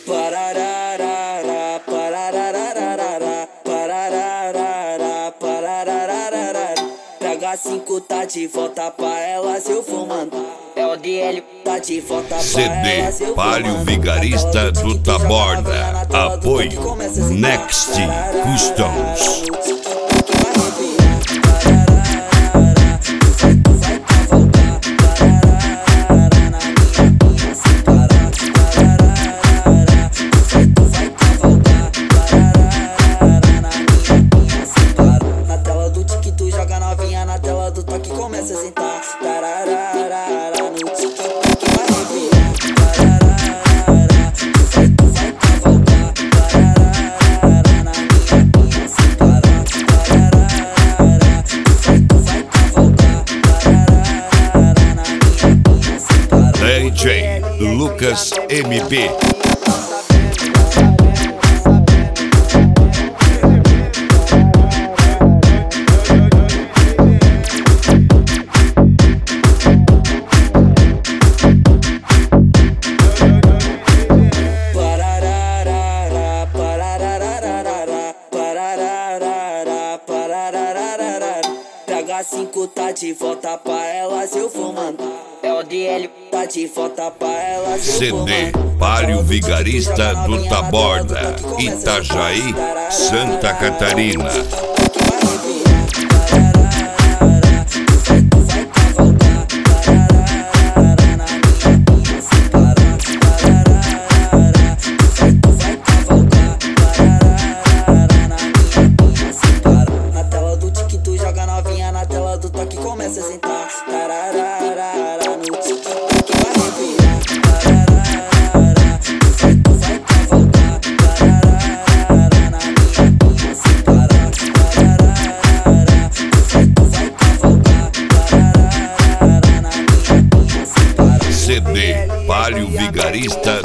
Parararara, parararara, parararara, parararara. PH5 tá de volta pra elas, eu vou mandar. É o DL, tá de volta pra elas, CD Palio Vigarista do Taborda. Apoio Next Customs. Na tela do toque começa a sentar. Tararara, no TikTok vai revirar. Tararara, tu vai cavalgar. Tararara, na minha sem parar. Tararara, tu vai cavalgar. Tararara, na minha sem parar. DJ Lucas MB. PH5 tá de volta pra elas, eu vou mandar. É o DL, tá de volta pra elas, eu vou CD mandar. Palio Vigarista do Taborda, Itajaí, Santa Catarina. Na tela do toque começa a sentar. Tararara, no TikTok vai revirar. Tararara, tu vai cavalgar. Tararara, na minha sem parar. Tararara, tu vai cavalgar. Tararara, na minha sem parar. CD Palio Vigarista